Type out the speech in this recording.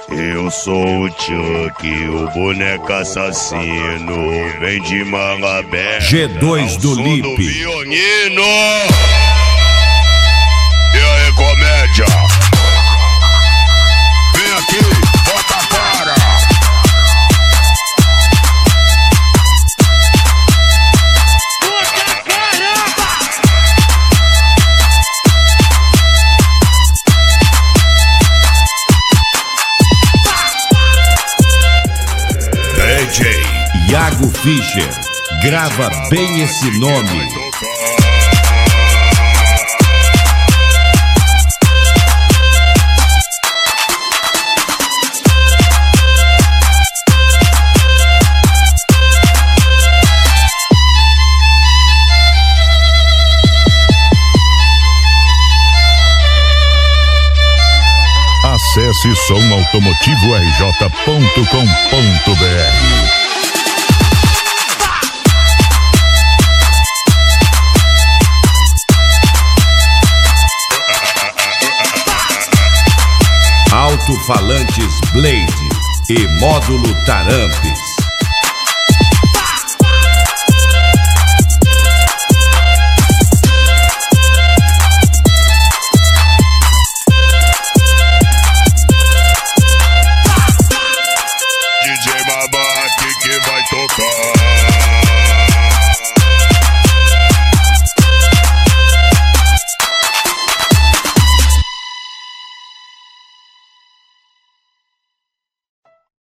Eu sou o Chuck, o boneco assassino. Vem de manga aberta G2 do Lipe. Violino. E aí, comédia? Vem aqui, bota a cara. DJ Iago Fischer, grava bem esse nome. Acesse somautomotivorj.com.br. Alto-falantes Blade e módulo Tarampes.